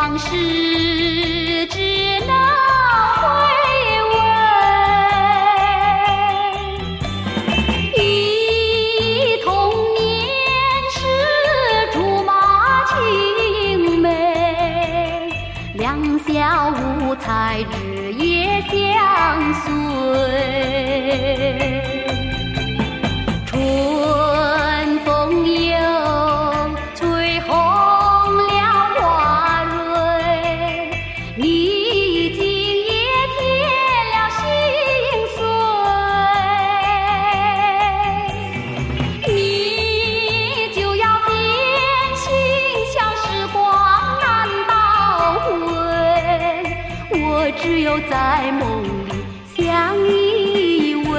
往事只能回味，忆童年时竹马青梅，两小无猜日夜相随。春风又吹红了花蕊，你今也添了心碎，你就要变心，像时光难倒回，我只有在梦里相依偎。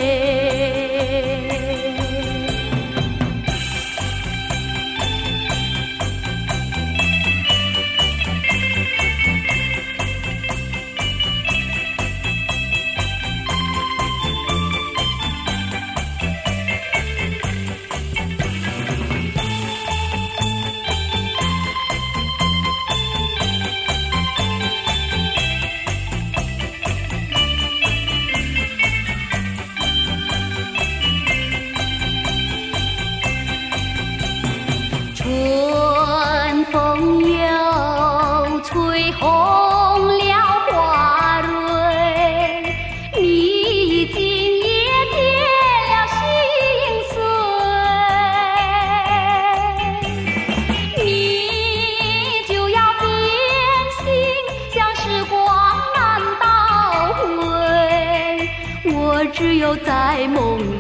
春风又吹红了花蕊，你今也添了心碎，你就要变心，像时光难倒回，我只有在梦里